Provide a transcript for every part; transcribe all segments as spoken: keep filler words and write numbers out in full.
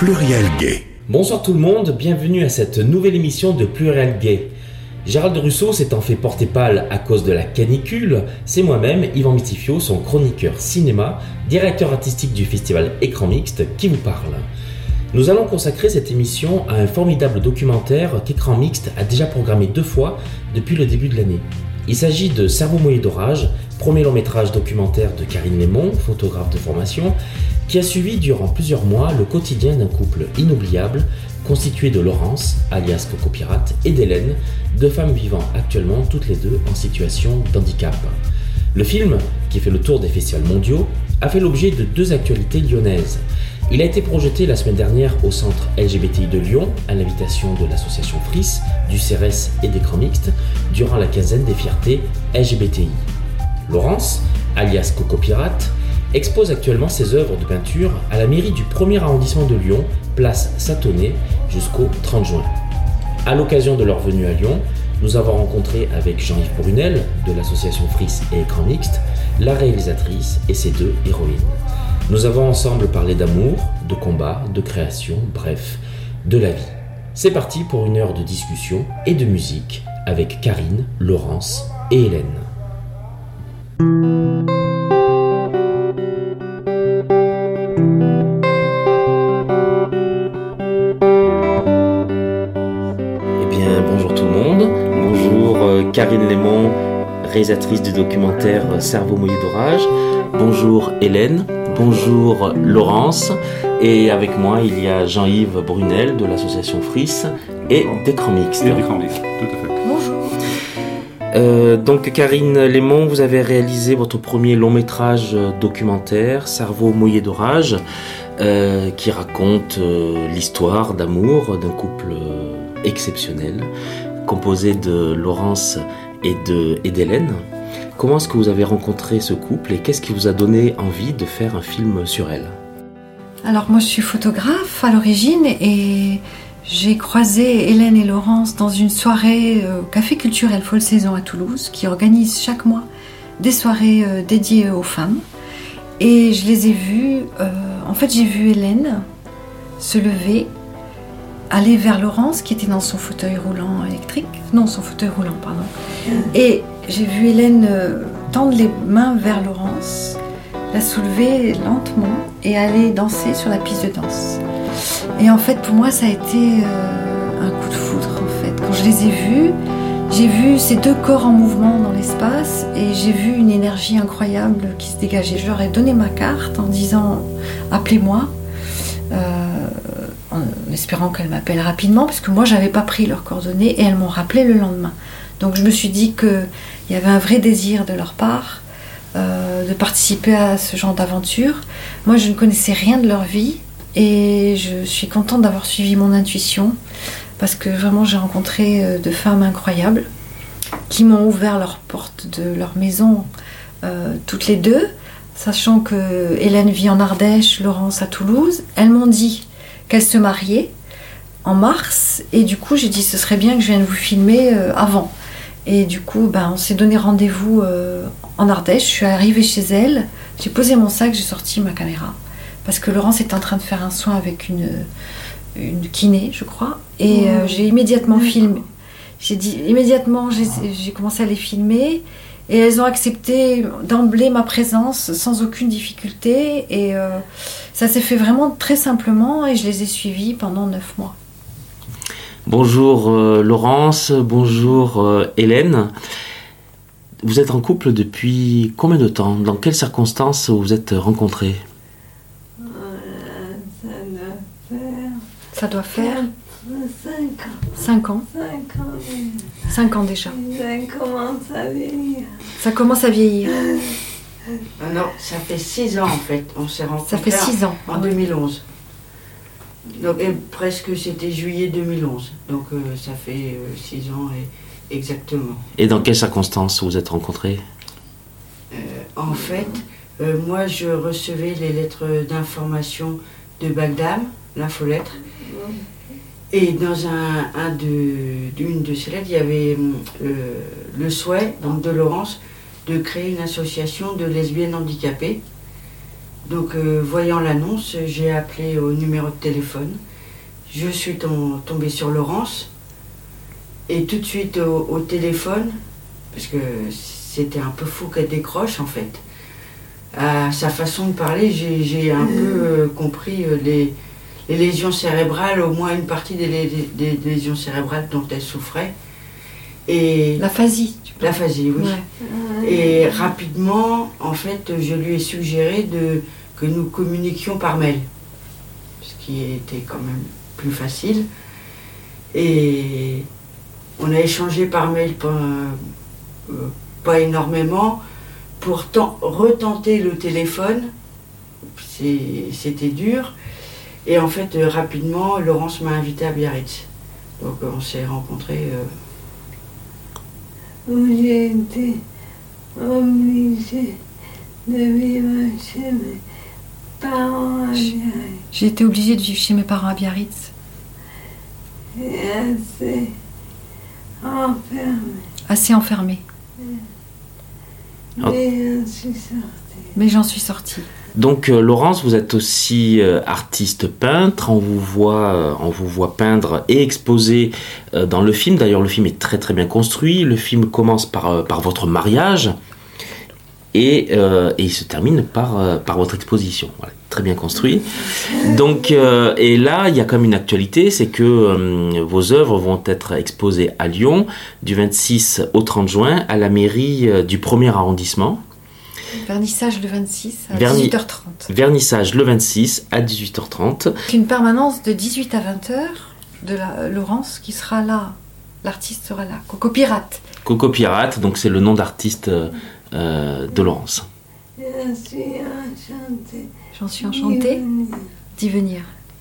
Pluriel Gay. Bonsoir tout le monde, bienvenue à cette nouvelle émission de Pluriel Gay. Gérald Rousseau s'étant fait porter pâle à cause de la canicule, c'est moi-même, Yvan Mitifio, son chroniqueur cinéma, directeur artistique du festival Écran Mixte, qui vous parle. Nous allons consacrer cette émission à un formidable documentaire qu'Écran Mixte a déjà programmé deux fois depuis le début de l'année. Il s'agit de Cerveau mouillé d'orage, premier long métrage documentaire de Karine Lémon, photographe de formation, qui a suivi durant plusieurs mois le quotidien d'un couple inoubliable constitué de Laurence, alias Coco Pirate, et d'Hélène, deux femmes vivant actuellement toutes les deux en situation d'handicap. Le film, qui fait le tour des festivals mondiaux, a fait l'objet de deux actualités lyonnaises. Il a été projeté la semaine dernière au centre L G B T I de Lyon, à l'invitation de l'association Fris, du C R S et d'Écran Mixte, durant la quinzaine des fiertés L G B T I. Laurence, alias Coco Pirate, expose actuellement ses œuvres de peinture à la mairie du premier arrondissement de Lyon, place Satonnet, jusqu'au trente juin. À l'occasion de leur venue à Lyon, nous avons rencontré avec Jean-Yves Brunel, de l'association Fris et Écran Mixte, la réalisatrice et ses deux héroïnes. Nous avons ensemble parlé d'amour, de combat, de création, bref, de la vie. C'est parti pour une heure de discussion et de musique avec Karine, Laurence et Hélène. Eh bien, bonjour tout le monde. Bonjour euh, Karine Lémon, réalisatrice du documentaire Cerveau mouillé d'orage. Bonjour Hélène. Bonjour Laurence, et avec moi il y a Jean-Yves Brunel de l'association Fris et d'Écran Mixte. Et d'Écran Mixte, tout à fait. Bonjour. Euh, donc Karine Lémon, vous avez réalisé votre premier long métrage documentaire, Cerveau mouillé d'orage, euh, qui raconte euh, l'histoire d'amour d'un couple euh, exceptionnel, composé de Laurence et, de, et d'Hélène. Comment est-ce que vous avez rencontré ce couple et qu'est-ce qui vous a donné envie de faire un film sur elle ? Alors moi je suis photographe à l'origine et j'ai croisé Hélène et Laurence dans une soirée au Café Culturel Folle Saison à Toulouse qui organise chaque mois des soirées dédiées aux femmes. Et je les ai vues, euh, en fait j'ai vu Hélène se lever, aller vers Laurence qui était dans son fauteuil roulant électrique, non son fauteuil roulant pardon, et j'ai vu Hélène tendre les mains vers Laurence, la soulever lentement et aller danser sur la piste de danse. Et en fait, pour moi, ça a été euh, un coup de foudre. En fait, quand je les ai vus, j'ai vu ces deux corps en mouvement dans l'espace et j'ai vu une énergie incroyable qui se dégageait. Je leur ai donné ma carte en disant « appelez-moi euh, ». En espérant qu'elles m'appellent rapidement, parce que moi j'avais pas pris leurs coordonnées et elles m'ont rappelé le lendemain. Donc je me suis dit qu'il y avait un vrai désir de leur part euh, de participer à ce genre d'aventure. Moi je ne connaissais rien de leur vie et je suis contente d'avoir suivi mon intuition parce que vraiment j'ai rencontré de femmes incroyables qui m'ont ouvert leurs portes de leur maison euh, toutes les deux, sachant que Hélène vit en Ardèche, Laurence à Toulouse. Elles m'ont dit qu'elle se mariait en mars et du coup j'ai dit ce serait bien que je vienne vous filmer euh, avant et du coup ben, on s'est donné rendez-vous euh, en Ardèche. Je suis arrivée chez elle, j'ai posé mon sac, j'ai sorti ma caméra parce que Laurence était en train de faire un soin avec une, une kiné je crois et euh, j'ai immédiatement filmé, j'ai dit immédiatement j'ai, j'ai commencé à les filmer et elles ont accepté d'emblée ma présence sans aucune difficulté et euh, ça s'est fait vraiment très simplement et je les ai suivies pendant neuf mois. Bonjour euh, Laurence, bonjour euh, Hélène. Vous êtes en couple depuis combien de temps ? Dans quelles circonstances vous vous êtes rencontrés ? euh, Ça doit faire... Ça doit faire cinq ans. cinq ans. cinq ans, oui. cinq ans déjà. Ça commence à venir. Ça commence à vieillir. Ah non, ça fait six ans en fait, on s'est rencontrés. Ça fait six ans. En deux mille onze. Donc, et presque c'était juillet deux mille onze, donc euh, ça fait euh, six ans et, exactement. Et dans quelles circonstances vous vous êtes rencontrés ? euh, En fait, euh, moi je recevais les lettres d'information de Bagdam, l'infolettre, et dans un, un de, une de ces lettres, il y avait euh, le souhait donc, de Laurence de créer une association de lesbiennes handicapées. Donc, euh, voyant l'annonce, j'ai appelé au numéro de téléphone. Je suis tom- tombée sur Laurence. Et tout de suite au, au téléphone, parce que c'était un peu fou qu'elle décroche en fait, à sa façon de parler, j'ai, j'ai un peu euh, compris euh, les, les lésions cérébrales, au moins une partie des, lé- des lésions cérébrales dont elle souffrait. Et L'aphasie, tu parles. l'aphasie, oui. Ouais. Et rapidement, en fait, je lui ai suggéré de, que nous communiquions par mail, ce qui était quand même plus facile. Et on a échangé par mail pas, euh, pas énormément. Pour ten- retenter le téléphone, c'est- c'était dur. Et en fait, euh, rapidement, Laurence m'a invité à Biarritz. Donc euh, on s'est rencontrés. Euh, Où j'ai été obligée de vivre chez mes parents à Biarritz. J'ai été obligée de vivre chez mes parents à Biarritz. Et assez enfermée. Assez enfermée. Ah. Mais je suis sortie. Mais j'en suis sortie. Donc euh, Laurence, vous êtes aussi euh, artiste peintre, on vous voit, euh, on vous voit peindre et exposer euh, dans le film. D'ailleurs, le film est très très bien construit. Le film commence par, euh, par votre mariage et, euh, et il se termine par, euh, par votre exposition. Voilà, très bien construit. Donc, euh, et là, il y a quand même une actualité, c'est que euh, vos œuvres vont être exposées à Lyon du vingt-six au trente juin à la mairie euh, du premier arrondissement. Vernissage le vingt-six à Verni- dix-huit heures trente. Vernissage le vingt-six à dix-huit heures trente. Une permanence de dix-huit à vingt heures de la Laurence qui sera là. L'artiste sera là. Coco Pirate. Coco Pirate, donc c'est le nom d'artiste euh, de Laurence. Je suis enchantée. J'en suis enchantée d'y venir.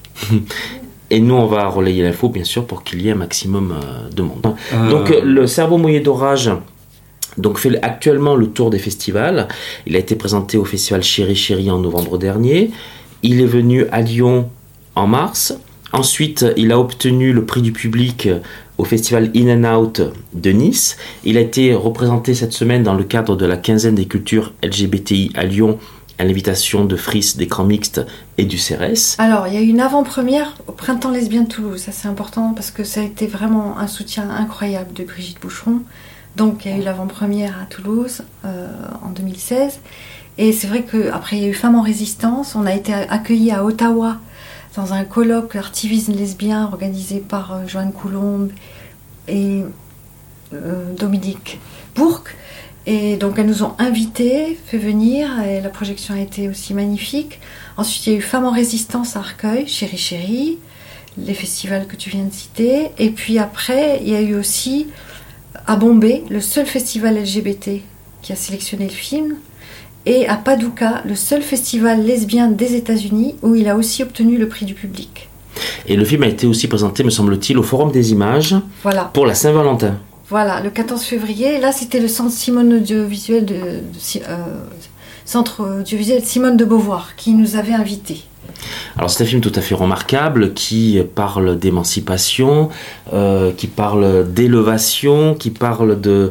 Et nous, on va relayer l'info, bien sûr, pour qu'il y ait un maximum euh, de monde. Euh, Donc, euh, le Cerveau mouillé d'orage donc, fait actuellement le tour des festivals. Il a été présenté au festival Chéri Chéri en novembre dernier. Il est venu à Lyon en mars. Ensuite, il a obtenu le prix du public au festival In and Out de Nice. Il a été représenté cette semaine dans le cadre de la quinzaine des cultures L G B T I à Lyon, à l'invitation de Fris, d'Écran Mixte et du C R S. Alors, il y a eu une avant-première au Printemps Lesbien de Toulouse. Ça, c'est important parce que ça a été vraiment un soutien incroyable de Brigitte Boucheron. Donc, il y a eu l'avant-première à Toulouse euh, en deux mille seize. Et c'est vrai qu'après, il y a eu Femmes en résistance. On a été accueillis à Ottawa dans un colloque Artivisme lesbien organisé par euh, Joanne Coulombe et euh, Dominique Bourque. Et donc, elles nous ont invités, fait venir, et la projection a été aussi magnifique. Ensuite, il y a eu Femmes en résistance à Arcueil, Chéri Chéri, les festivals que tu viens de citer. Et puis après, il y a eu aussi à Bombay, le seul festival L G B T qui a sélectionné le film. Et à Paducah, le seul festival lesbien des États-Unis où il a aussi obtenu le prix du public. Et le film a été aussi présenté, me semble-t-il, au Forum des images Voilà. pour la Saint-Valentin. Voilà, le quatorze février. Là, c'était le centre Simone audiovisuel de, de euh, centre audiovisuel Simone de Beauvoir qui nous avait invités. Alors c'est un film tout à fait remarquable qui parle d'émancipation, euh, qui parle d'élévation, qui parle de,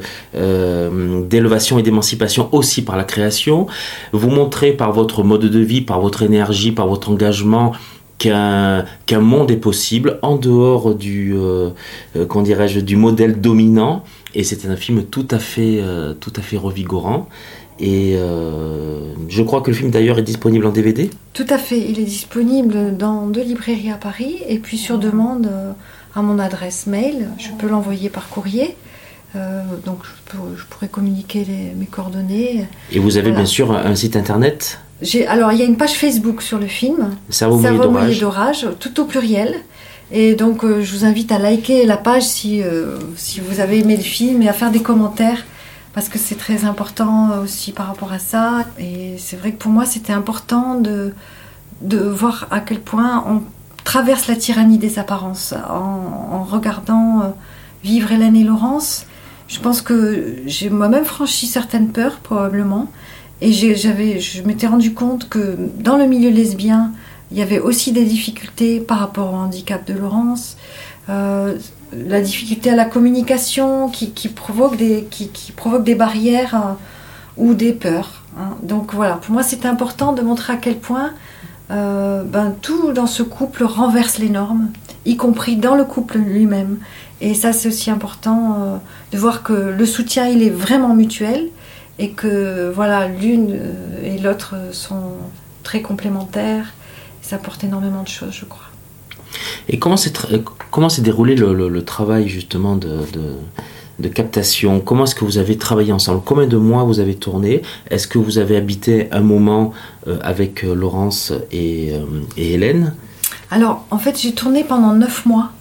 euh, d'élévation et d'émancipation aussi par la création. Vous montrez par votre mode de vie, par votre énergie, par votre engagement qu'un, qu'un monde est possible en dehors du, euh, euh, qu'en dirais-je, du modèle dominant. Et c'est un film tout à fait, euh, tout à fait revigorant. Et euh, je crois que le film d'ailleurs est disponible en D V D. Tout à fait, il est disponible dans deux librairies à Paris et puis sur demande euh, à mon adresse mail. Je peux l'envoyer par courrier, euh, donc je, peux, je pourrais communiquer les, mes coordonnées. Et vous avez Voilà. bien sûr un site internet. J'ai, alors il y a une page Facebook sur le film, Cerveau mouillé Cerveau mouillé d'orage. d'orage, tout au pluriel. Et donc euh, je vous invite à liker la page si, euh, si vous avez aimé le film et à faire des commentaires. Parce que c'est très important aussi par rapport à ça. Et c'est vrai que pour moi, c'était important de, de voir à quel point on traverse la tyrannie des apparences. En, en regardant euh, vivre Hélène et Laurence, je pense que j'ai moi-même franchi certaines peurs, probablement. Et j'ai, j'avais, je m'étais rendu compte que dans le milieu lesbien, il y avait aussi des difficultés par rapport au handicap de Laurence. Euh, la difficulté à la communication qui, qui, provoque, des, qui, qui provoque des barrières euh, ou des peurs. Hein. Donc voilà, pour moi c'était important de montrer à quel point euh, ben, tout dans ce couple renverse les normes, y compris dans le couple lui-même. Et ça c'est aussi important euh, de voir que le soutien il est vraiment mutuel et que voilà, l'une et l'autre sont très complémentaires. Ça apporte énormément de choses, je crois. Et comment s'est, tra- comment s'est déroulé le, le, le travail justement de, de, de captation? Comment est-ce que vous avez travaillé ensemble? Combien de mois vous avez tourné? Est-ce que vous avez habité un moment euh, avec euh, Laurence et, euh, et Hélène? Alors, en fait, j'ai tourné pendant neuf mois,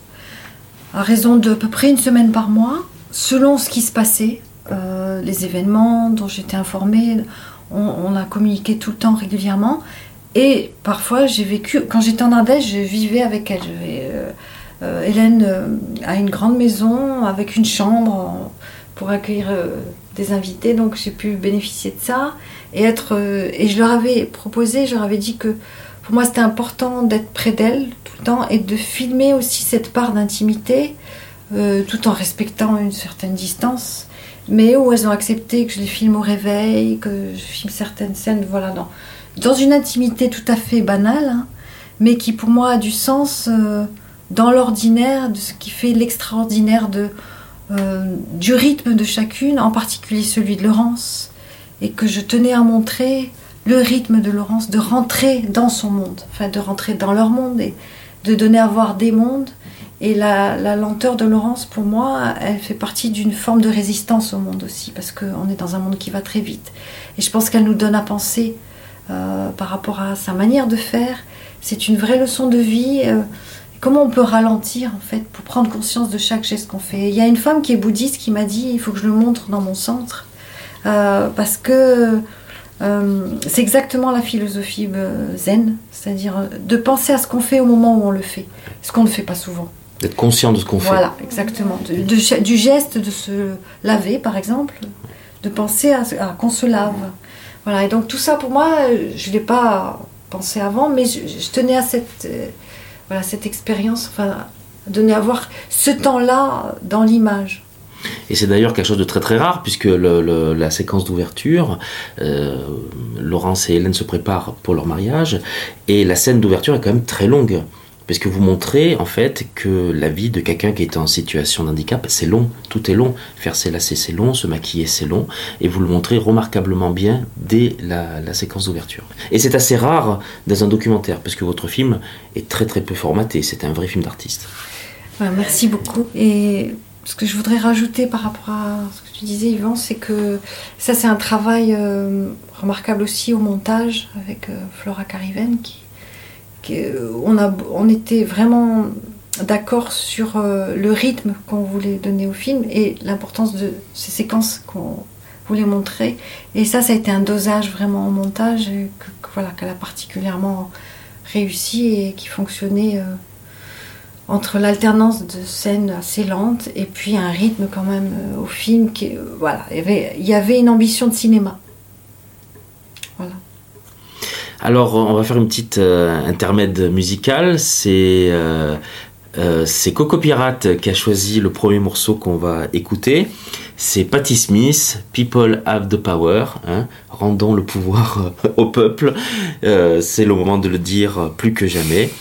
à raison d'à peu près une semaine par mois, selon ce qui se passait, euh, les événements dont j'étais informée. On, on a communiqué tout le temps régulièrement. Et parfois, j'ai vécu... Quand j'étais en Ardèche, je vivais avec elle. Je vais, euh, euh, Hélène euh, a une grande maison avec une chambre euh, pour accueillir euh, des invités. Donc, j'ai pu bénéficier de ça. Et, être, euh, et je leur avais proposé, je leur avais dit que pour moi, c'était important d'être près d'elle tout le temps et de filmer aussi cette part d'intimité euh, tout en respectant une certaine distance. Mais où elles ont accepté que je les filme au réveil, que je filme certaines scènes, voilà, dans... dans une intimité tout à fait banale, hein, mais qui pour moi a du sens euh, dans l'ordinaire, de ce qui fait l'extraordinaire de, euh, du rythme de chacune, en particulier celui de Laurence, et que je tenais à montrer le rythme de Laurence, de rentrer dans son monde, enfin de rentrer dans leur monde et de donner à voir des mondes. Et la, la lenteur de Laurence, pour moi, elle fait partie d'une forme de résistance au monde aussi, parce qu'on est dans un monde qui va très vite. Et je pense qu'elle nous donne à penser Euh, par rapport à sa manière de faire. C'est une vraie leçon de vie. Euh, comment on peut ralentir en fait pour prendre conscience de chaque geste qu'on fait. Il y a une femme qui est bouddhiste qui m'a dit il faut que je le montre dans mon centre euh, parce que euh, c'est exactement la philosophie euh, zen, c'est-à-dire de penser à ce qu'on fait au moment où on le fait, ce qu'on ne fait pas souvent. D'être conscient de ce qu'on fait. Voilà, exactement. De, de, du geste de se laver par exemple, de penser à, à qu'on se lave. Voilà, et donc tout ça pour moi, je ne l'ai pas pensé avant, mais je, je tenais à cette, euh, voilà, cette expérience, enfin, donner à voir ce temps-là dans l'image. Et c'est d'ailleurs quelque chose de très très rare, puisque le, le, la séquence d'ouverture, euh, Laurence et Hélène se préparent pour leur mariage, et la scène d'ouverture est quand même très longue. Parce que vous montrez en fait que la vie de quelqu'un qui est en situation de handicap, c'est long, tout est long. Faire ses lacets, c'est long, se maquiller, c'est long. Et vous le montrez remarquablement bien dès la, la séquence d'ouverture. Et c'est assez rare dans un documentaire, parce que votre film est très très peu formaté. C'est un vrai film d'artiste. Ouais, merci beaucoup. Et ce que je voudrais rajouter par rapport à ce que tu disais, Yvan, c'est que ça c'est un travail euh, remarquable aussi au montage avec euh, Flora Cariven qui On, a, on était vraiment d'accord sur euh, le rythme qu'on voulait donner au film et l'importance de ces séquences qu'on voulait montrer. Et ça, ça a été un dosage vraiment au montage que, que, voilà, qu'elle a particulièrement réussi et qui fonctionnait euh, entre l'alternance de scènes assez lentes et puis un rythme quand même euh, au film. Qui, euh, voilà, il y avait, il y avait une ambition de cinéma. Voilà. Alors, on va faire une petite euh, intermède musicale. C'est, euh, euh, c'est Coco Pirate qui a choisi le premier morceau qu'on va écouter. C'est Patti Smith, People Have the Power. Hein, rendons le pouvoir euh, au peuple. Euh, c'est le moment de le dire plus que jamais.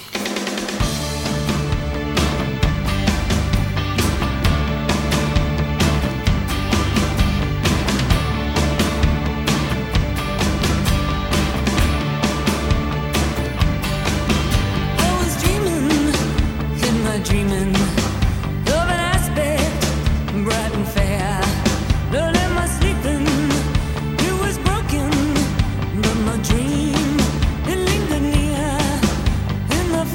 Dream, it lingered near in the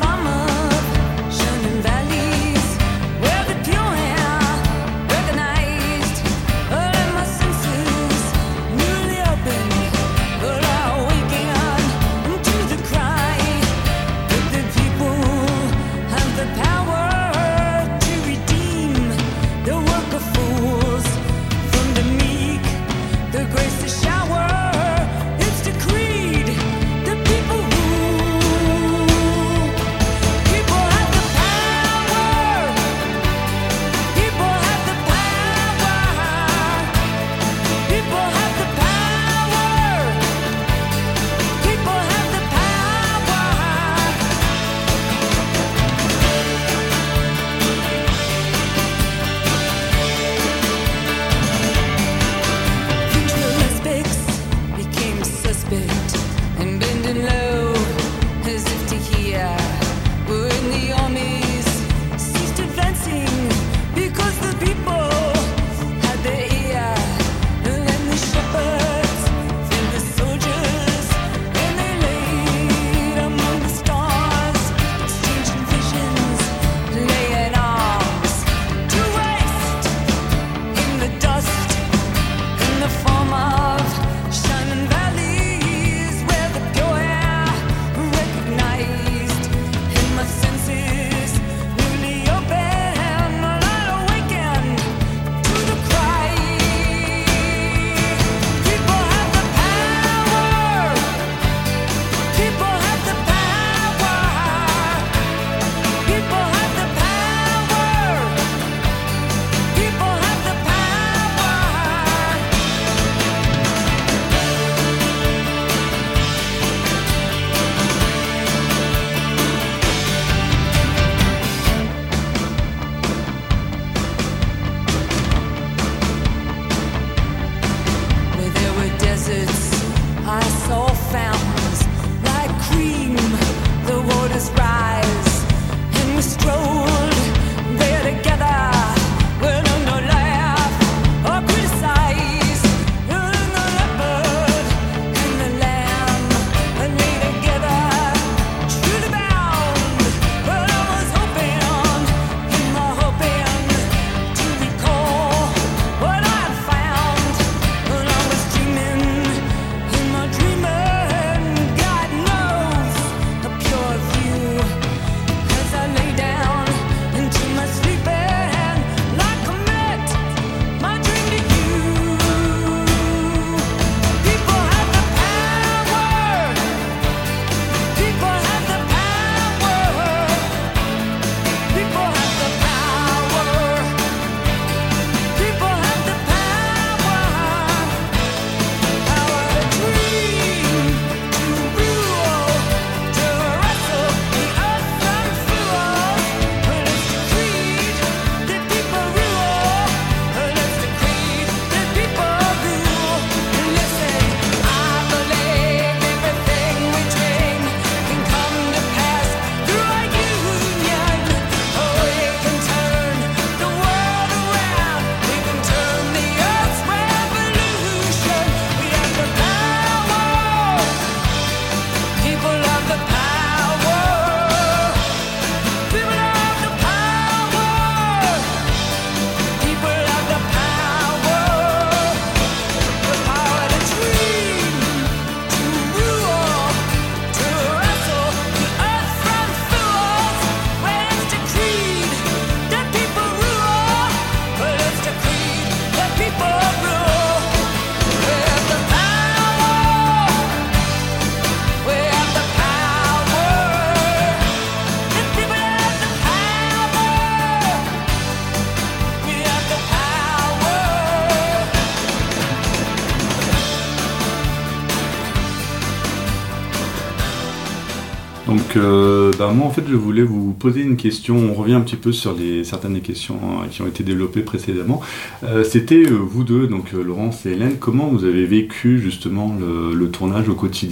Donc, euh, bah, moi, en fait, je voulais vous poser une question. On revient un petit peu sur les, certaines des questions hein, qui ont été développées précédemment. Euh, c'était euh, vous deux, donc euh, Laurence et Hélène, comment vous avez vécu justement le, le tournage au quotidien ?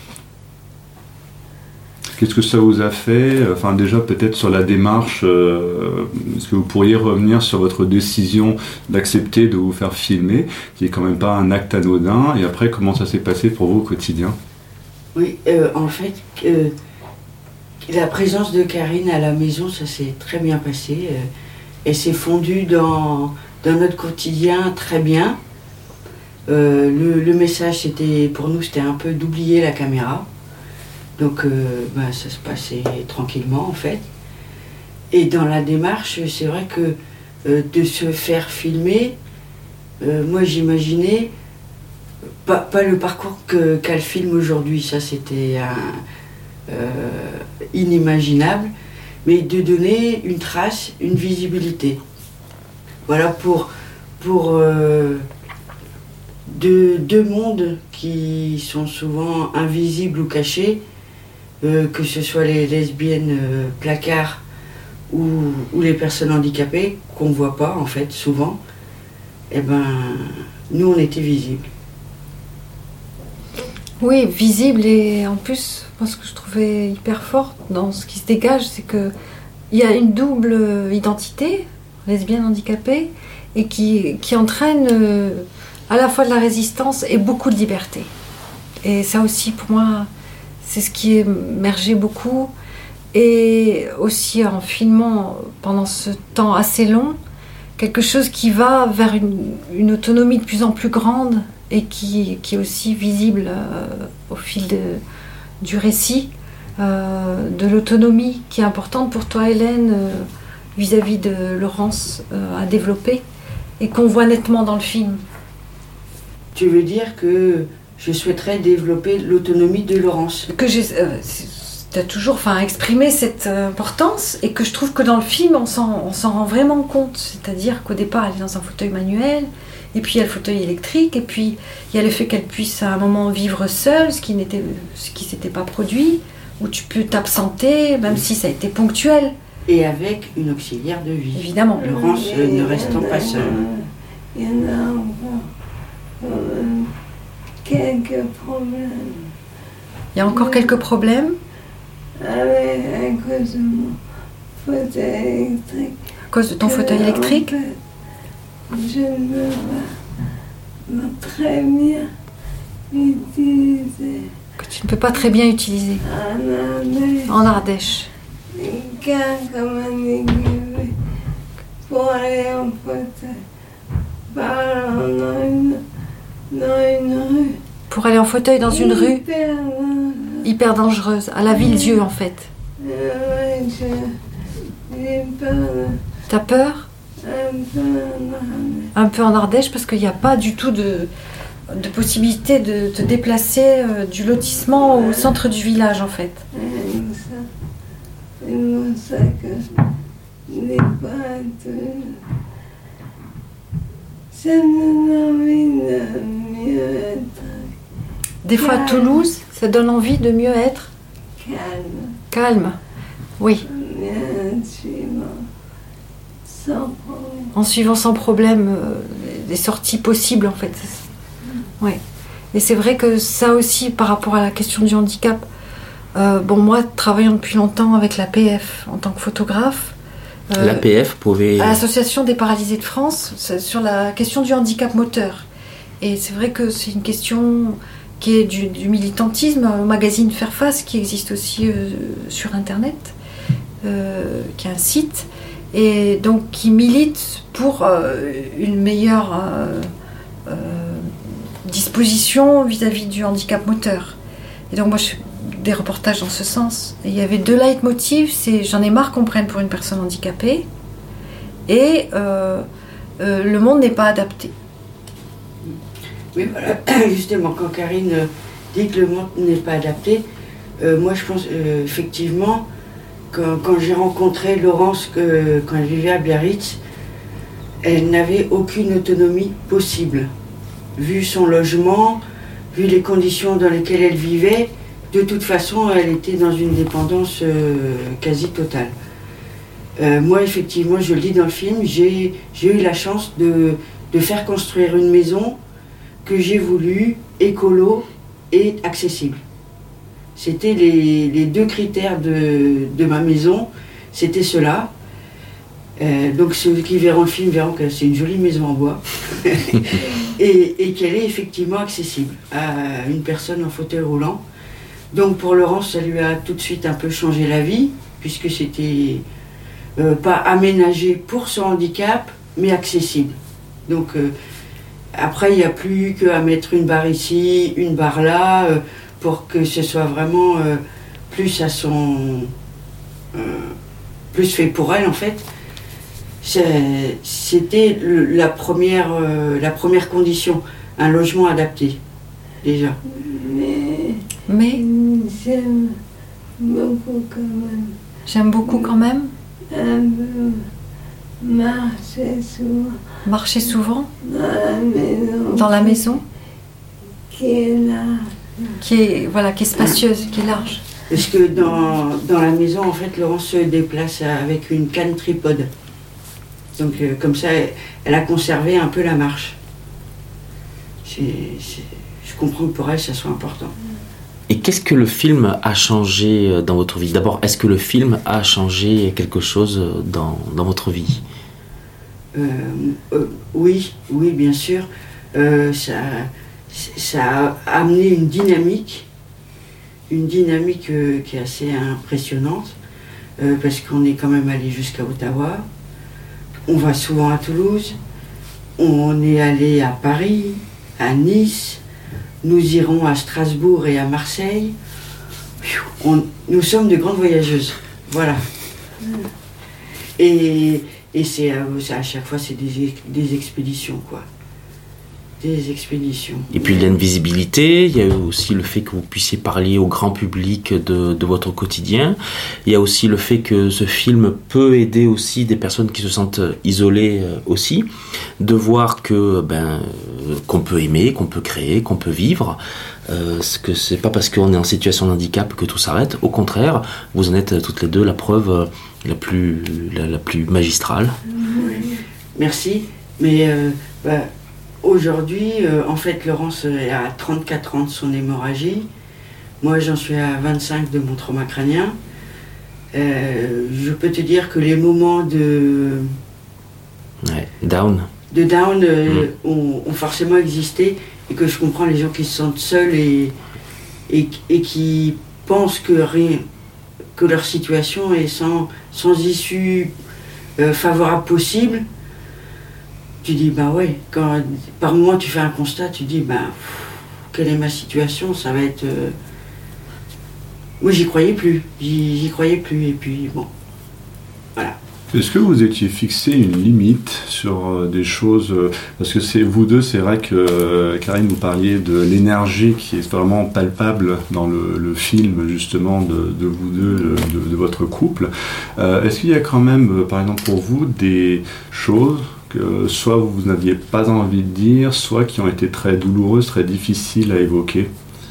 Qu'est-ce que ça vous a fait ? Enfin, déjà, peut-être sur la démarche, euh, est-ce que vous pourriez revenir sur votre décision d'accepter de vous faire filmer, qui est quand même pas un acte anodin, et après, comment ça s'est passé pour vous au quotidien ? Oui, euh, en fait, euh, la présence de Karine à la maison, ça s'est très bien passé. Euh, elle s'est fondue dans, dans notre quotidien très bien. Euh, le, le message, c'était, pour nous, c'était un peu d'oublier la caméra. Donc, euh, ben, ça se passait tranquillement, en fait. Et dans la démarche, c'est vrai que euh, de se faire filmer, euh, moi, j'imaginais Pas, pas le parcours que, qu'a le film aujourd'hui, ça c'était un, euh, inimaginable, mais de donner une trace, une visibilité. Voilà, pour, pour euh, deux, deux mondes qui sont souvent invisibles ou cachés, euh, que ce soit les lesbiennes euh, placards ou, ou les personnes handicapées, qu'on ne voit pas en fait souvent, et ben nous on était visibles. Oui, visible, et en plus, moi ce que je trouvais hyper fort dans ce qui se dégage, c'est que il y a une double identité, lesbienne handicapée, et qui, qui entraîne euh, à la fois de la résistance et beaucoup de liberté. Et ça aussi, pour moi, c'est ce qui émergeait beaucoup. Et aussi en filmant pendant ce temps assez long, quelque chose qui va vers une, une autonomie de plus en plus grande, et qui, qui est aussi visible euh, au fil de, du récit, euh, de l'autonomie qui est importante pour toi, Hélène, euh, vis-à-vis de Laurence, euh, à développer, et qu'on voit nettement dans le film. Tu veux dire que je souhaiterais développer l'autonomie de Laurence ? Que j'ai, euh, tu as toujours enfin, exprimé cette importance, et que je trouve que dans le film, on s'en, on s'en rend vraiment compte. C'est-à-dire qu'au départ, elle est dans un fauteuil manuel, et puis il y a le fauteuil électrique, et puis il y a le fait qu'elle puisse à un moment vivre seule, ce qui n'était, ce qui s'était pas produit, où tu peux t'absenter, même si ça a été ponctuel. Et avec une auxiliaire de vie. Évidemment. Laurence euh, ne restant pas seule. Il y en a encore euh, quelques problèmes. Il y a encore quelques problèmes. Avec, à cause de mon fauteuil électrique. À cause de ton fauteuil Que, électrique. en fait, je ne peux pas très bien utiliser Que tu ne peux pas très bien utiliser. un En Ardèche. car comme un aiguille pour aller en fauteuil. Par dans une, dans une rue. Pour aller en fauteuil dans une rue Hyper dangereuse. hyper dangereuse, à la Villedieu en fait. Euh, ouais, je- j'ai peur de- T'as peur? un peu en Ardèche. Un peu en Ardèche, parce qu'il n'y a pas du tout de, de possibilité de te déplacer euh, du lotissement au centre du village en fait. Et ça, c'est pour ça que je n'ai pas tout. Ça me donne envie de mieux être Des fois à Calme. Toulouse, ça donne envie de mieux être calme, calme. Oui, bien suivant, sans problème. en suivant sans problème euh, les sorties possibles en fait. Ouais. Et c'est vrai que ça aussi par rapport à la question du handicap, euh, bon moi travaillant depuis longtemps avec l'A P F en tant que photographe, euh, L'A P F pouvait... à l'Association des paralysés de France, c'est sur la question du handicap moteur. Et c'est vrai que c'est une question qui est du, du militantisme au magazine Faire Face, qui existe aussi euh, sur Internet, euh, qui est un site, et donc qui milite pour euh, une meilleure euh, euh, disposition vis-à-vis du handicap moteur. Et donc moi je fais des reportages dans ce sens. Et il y avait deux leitmotivs, c'est j'en ai marre qu'on prenne pour une personne handicapée, et euh, euh, le monde n'est pas adapté. Oui, voilà. Justement, quand Karine euh, dit que le monde n'est pas adapté, euh, moi je pense euh, effectivement, quand, quand j'ai rencontré Laurence, que, quand elle vivait à Biarritz, elle n'avait aucune autonomie possible. Vu son logement, vu les conditions dans lesquelles elle vivait, de toute façon, elle était dans une dépendance euh, quasi totale. Euh, moi, effectivement, je le dis dans le film, j'ai, j'ai eu la chance de, de faire construire une maison que j'ai voulu écolo et accessible. C'était les, les deux critères de, de ma maison, c'était cela. Euh, donc ceux qui verront le film verront que c'est une jolie maison en bois et, et qu'elle est effectivement accessible à une personne en fauteuil roulant. Donc pour Laurence, ça lui a tout de suite un peu changé la vie, puisque c'était euh, pas aménagé pour son handicap, mais accessible. Donc euh, après, il n'y a plus qu'à mettre une barre ici, une barre là, euh, pour que ce soit vraiment euh, plus à son... Euh, plus fait pour elle en fait. C'est, c'était le, la, première, euh, la première condition, un logement adapté, déjà. Mais, Mais j'aime beaucoup quand même. j'aime beaucoup quand même Un peu marcher souvent marcher souvent dans la maison. dans la maison, Qui est là. qui est, voilà, qui est spacieuse, qui est large. Parce que dans, dans la maison, en fait, Laurence se déplace avec une canne tripode. Donc euh, comme ça, elle, elle a conservé un peu la marche. C'est, c'est, je comprends que pour elle, ça soit important. Et qu'est-ce que le film a changé dans votre vie ? D'abord, est-ce que le film a changé quelque chose dans, dans votre vie ? Euh, euh, oui, oui, bien sûr. Euh, ça, ça a amené une dynamique, une dynamique euh, qui est assez impressionnante, euh, parce qu'on est quand même allé jusqu'à Ottawa. On va souvent à Toulouse, on est allé à Paris, à Nice, nous irons à Strasbourg et à Marseille. On, nous sommes de grandes voyageuses, voilà. Et, et c'est, à chaque fois, c'est des, des expéditions, quoi. Des expéditions. Et puis il y a une visibilité, il y a aussi le fait que vous puissiez parler au grand public de, de votre quotidien. Il y a aussi le fait que ce film peut aider aussi des personnes qui se sentent isolées aussi, de voir que ben qu'on peut aimer, qu'on peut créer, qu'on peut vivre. Euh, que c'est pas parce qu'on est en situation de handicap que tout s'arrête. Au contraire, vous en êtes toutes les deux la preuve la plus la, la plus magistrale. Merci, mais euh, bah, aujourd'hui, euh, en fait, Laurence est à trente-quatre ans de son hémorragie. Moi, j'en suis à vingt-cinq de mon trauma crânien. Euh, je peux te dire que les moments de... Ouais, down. De down euh, mmh. ont, ont forcément existé, et que je comprends les gens qui se sentent seuls et, et, et qui pensent que, rien, que leur situation est sans, sans issue euh, favorable possible. Tu dis, bah ouais, quand par moment tu fais un constat, tu dis, bah, pff, quelle est ma situation, ça va être... Euh... Moi, j'y croyais plus, j'y, j'y croyais plus, et puis bon, voilà. Est-ce que vous étiez fixé une limite sur euh, des choses euh, parce que c'est vous deux, c'est vrai que euh, Karine, vous parliez de l'énergie qui est vraiment palpable dans le, le film justement de, de vous deux, de, de votre couple. Euh, est-ce qu'il y a quand même, euh, par exemple pour vous, des choses que soit vous n'aviez pas envie de dire, soit qui ont été très douloureuses, très difficiles à évoquer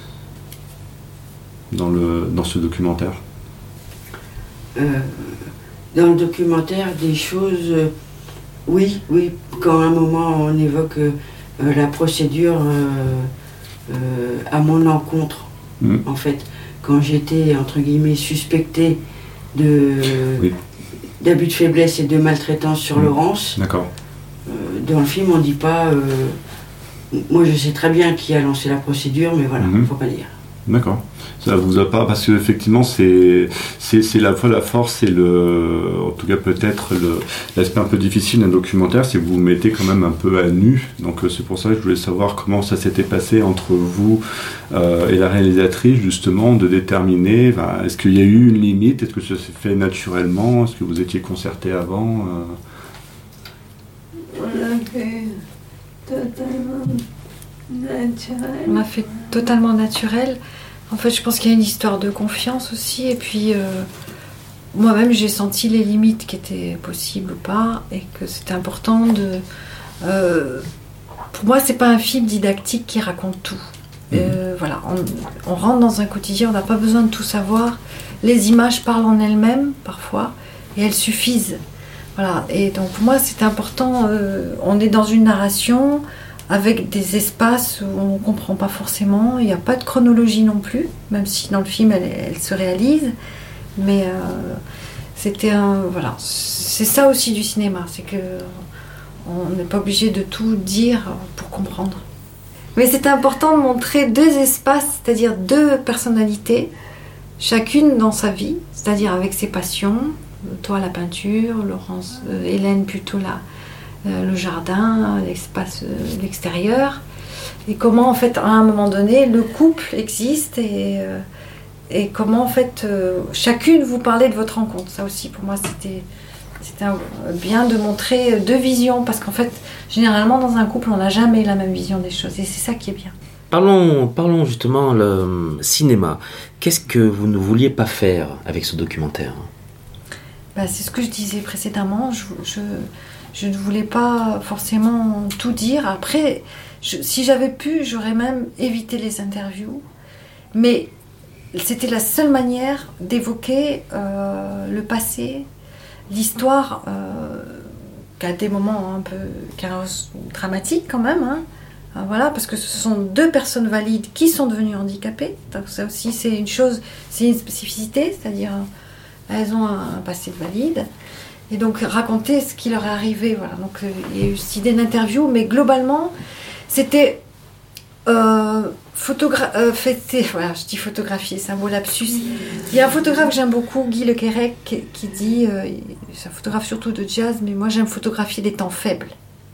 dans, le, dans ce documentaire? euh, Dans le documentaire, des choses... Euh, oui, oui, quand à un moment on évoque euh, la procédure euh, euh, à mon encontre, mmh. en fait, quand j'étais, entre guillemets, suspectée de, oui. d'abus de faiblesse et de maltraitance sur mmh. Laurence. D'accord. Dans le film, on ne dit pas... Euh, moi, je sais très bien qui a lancé la procédure, mais voilà, il mmh. ne faut pas dire. D'accord. Ça vous a pas... Parce qu'effectivement, c'est, c'est, c'est la fois la force et le... En tout cas, peut-être le, l'aspect un peu difficile d'un documentaire, c'est que vous vous mettez quand même un peu à nu. Donc, c'est pour ça que je voulais savoir comment ça s'était passé entre vous euh, et la réalisatrice, justement, de déterminer... Ben, est-ce qu'il y a eu une limite? Est-ce que ça s'est fait naturellement? Est-ce que vous étiez concerté avant euh... On a fait totalement naturel. On a fait totalement naturel. En fait, je pense qu'il y a une histoire de confiance aussi. Et puis, euh, moi-même, j'ai senti les limites qui étaient possibles ou pas. Et que c'était important de... Euh, pour moi, c'est pas un film didactique qui raconte tout. Euh, voilà, on, on rentre dans un quotidien, on n'a pas besoin de tout savoir. Les images parlent en elles-mêmes parfois et elles suffisent. Voilà. Et donc pour moi c'est important. Euh, on est dans une narration avec des espaces où on ne comprend pas forcément. Il n'y a pas de chronologie non plus, même si dans le film elle, elle se réalise. Mais euh, c'était un voilà, c'est ça aussi du cinéma, c'est que on n'est pas obligé de tout dire pour comprendre. Mais c'était important de montrer deux espaces, c'est-à-dire deux personnalités, chacune dans sa vie, c'est-à-dire avec ses passions, toi la peinture, Laurence, euh, Hélène plutôt la, euh, le jardin, l'espace, euh, l'extérieur, et comment en fait à un moment donné le couple existe et, euh, et comment en fait euh, chacune vous parlait de votre rencontre. Ça aussi pour moi c'était... C'était bien de montrer deux visions, parce qu'en fait, généralement, dans un couple, on n'a jamais la même vision des choses, et c'est ça qui est bien. Parlons, parlons justement le cinéma. Qu'est-ce que vous ne vouliez pas faire avec ce documentaire ? Ben, c'est ce que je disais précédemment, je, je, je ne voulais pas forcément tout dire. Après, je, si j'avais pu, j'aurais même évité les interviews, mais c'était la seule manière d'évoquer euh, le passé, l'histoire, euh, qui a des moments un peu dramatiques quand même, hein. Voilà, parce que ce sont deux personnes valides qui sont devenues handicapées. Donc ça aussi c'est une chose, c'est une spécificité, c'est-à-dire elles ont un passé de valide. Et donc raconter ce qui leur est arrivé, voilà. Donc il y a eu cette idée d'interview, mais globalement c'était euh, Photogra- euh, fêter, voilà, je dis photographier, c'est un beau lapsus. Il y a un photographe que j'aime beaucoup, Guy Le Quérec, qui, qui dit, euh, c'est un photographe surtout de jazz, mais moi j'aime photographier des temps faibles.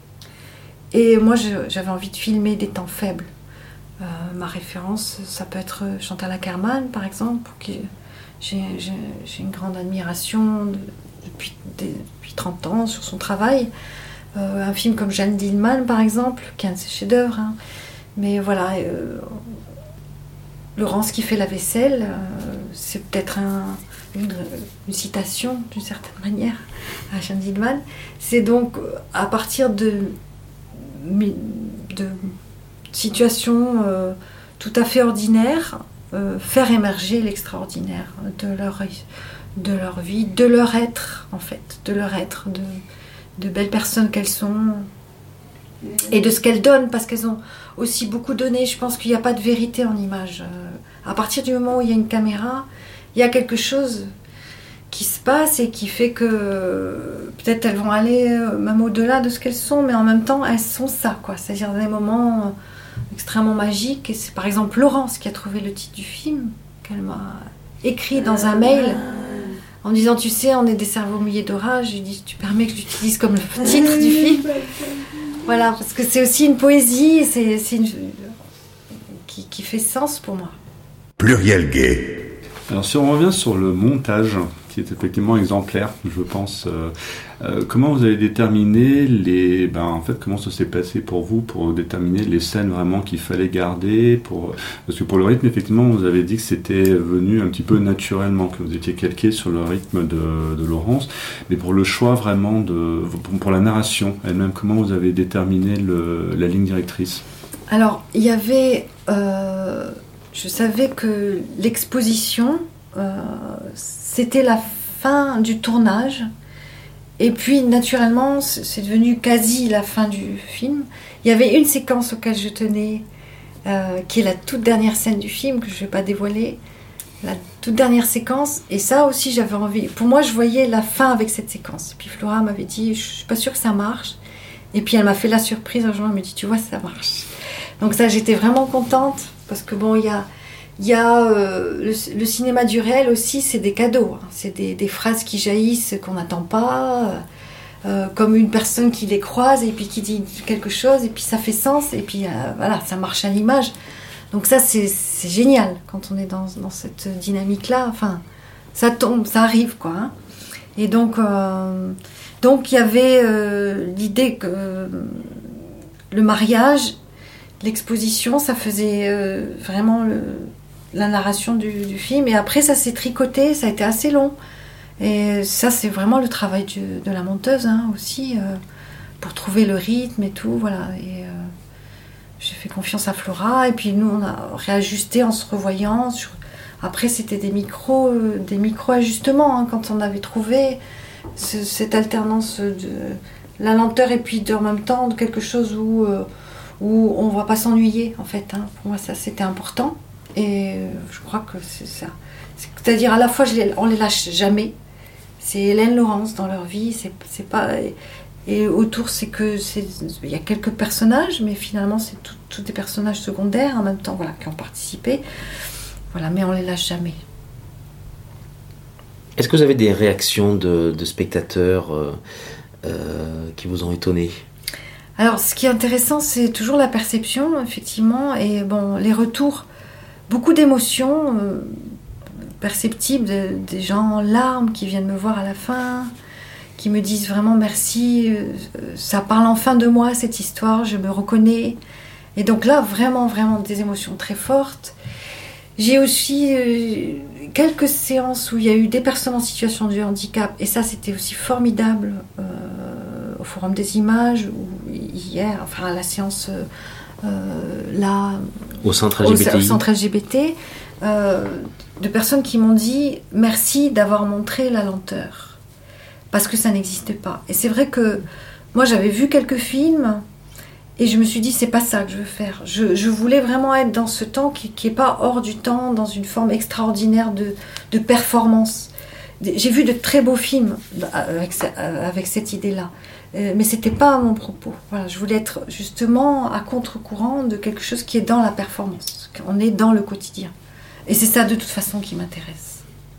Et moi je, j'avais envie de filmer des temps faibles. Euh, ma référence, ça peut être Chantal Akerman, par exemple, pour qui j'ai, j'ai, j'ai une grande admiration de, depuis, de, depuis trente ans sur son travail. Euh, un film comme Jeanne Dielman, par exemple, qui est un de ses chefs-d'œuvre. Hein. Mais voilà, euh, Laurence qui fait la vaisselle, euh, c'est peut-être un, une, une citation d'une certaine manière à Jeanne Dielman. C'est donc à partir de, de situations euh, tout à fait ordinaires, euh, faire émerger l'extraordinaire de leur, de leur vie, de leur être en fait, de leur être, de, de belles personnes qu'elles sont et de ce qu'elles donnent, parce qu'elles ont aussi beaucoup donné. Je pense qu'il n'y a pas de vérité en image. À partir du moment où il y a une caméra, il y a quelque chose qui se passe et qui fait que peut-être elles vont aller même au-delà de ce qu'elles sont, mais en même temps elles sont ça, quoi. C'est-à-dire des moments extrêmement magiques. Et c'est par exemple Laurence qui a trouvé le titre du film, qu'elle m'a écrit dans un mail en me disant, tu sais, on est des cerveaux mouillés d'orage. Je lui ai dit, tu permets que je l'utilise comme le titre du film. Voilà, parce que c'est aussi une poésie, c'est, c'est une... Qui, qui fait sens pour moi. Pluriel Gay. Alors si on revient sur le montage, qui est effectivement exemplaire, je pense, euh, euh, comment vous avez déterminé les, ben en fait comment ça s'est passé pour vous pour déterminer les scènes vraiment qu'il fallait garder, pour parce que pour le rythme effectivement vous avez dit que c'était venu un petit peu naturellement, que vous étiez calqué sur le rythme de, de Laurence, mais pour le choix vraiment de pour, pour la narration elle-même, comment vous avez déterminé le, la ligne directrice? Alors il y avait euh... je savais que l'exposition, euh, c'était la fin du tournage. Et puis, naturellement, c'est devenu quasi la fin du film. Il y avait une séquence auquel je tenais, euh, qui est la toute dernière scène du film, que je ne vais pas dévoiler. La toute dernière séquence. Et ça aussi, j'avais envie. Pour moi, je voyais la fin avec cette séquence. Et puis, Flora m'avait dit, je ne suis pas sûre que ça marche. Et puis, elle m'a fait la surprise un jour. Elle m'a dit, tu vois, ça marche. Donc ça, j'étais vraiment contente. Parce que bon, il y a... Il y a euh, le, le cinéma du réel aussi, c'est des cadeaux, hein. C'est des, des phrases qui jaillissent qu'on n'attend pas, euh, comme une personne qui les croise et puis qui dit quelque chose et puis ça fait sens et puis euh, voilà, ça marche à l'image. Donc ça c'est, c'est génial quand on est dans, dans cette dynamique-là. Enfin, ça tombe, ça arrive quoi. Hein. Et donc, euh, donc il y avait euh, l'idée que euh, le mariage, l'exposition, ça faisait euh, vraiment le la narration du, du film, et après ça s'est tricoté, ça a été assez long, et ça c'est vraiment le travail du, de la monteuse hein, aussi, euh, pour trouver le rythme et tout, voilà, et, euh, j'ai fait confiance à Flora et puis nous on a réajusté en se revoyant. Sur... Après c'était des micro, euh, des micro-ajustements hein, quand on avait trouvé ce, cette alternance de la lenteur et puis de, en même temps de quelque chose où, euh, où on ne va pas s'ennuyer en fait. Hein. Pour moi ça c'était important et euh, je crois que c'est ça. C'est-à-dire à la fois je les, on les lâche jamais. C'est Hélène Laurence dans leur vie, c'est, c'est pas... Et autour, c'est que c'est, il y a quelques personnages, mais finalement, c'est tous des personnages secondaires en même temps, voilà, qui ont participé. Voilà, mais on les lâche jamais. Est-ce que vous avez des réactions de, de spectateurs euh, euh, qui vous ont étonné ? Alors, ce qui est intéressant, c'est toujours la perception, effectivement, et bon, les retours, beaucoup d'émotions euh, perceptibles, de, des gens en larmes qui viennent me voir à la fin. Qui me disent vraiment merci, euh, ça parle enfin de moi cette histoire, je me reconnais. Et donc là, vraiment, vraiment des émotions très fortes. J'ai aussi euh, quelques séances où il y a eu des personnes en situation de handicap, et ça c'était aussi formidable euh, au Forum des Images, ou hier, enfin à la séance euh, là, au centre L G B T I. Au, au centre L G B T, euh, de personnes qui m'ont dit merci d'avoir montré la lenteur. Parce que ça n'existait pas. Et c'est vrai que moi j'avais vu quelques films et je me suis dit c'est pas ça que je veux faire. Je, je voulais vraiment être dans ce temps qui n'est pas hors du temps, dans une forme extraordinaire de, de performance. J'ai vu de très beaux films avec, avec cette idée-là, mais c'était pas mon propos. Voilà, je voulais être justement à contre-courant de quelque chose qui est dans la performance. On est dans le quotidien. Et c'est ça de toute façon qui m'intéresse.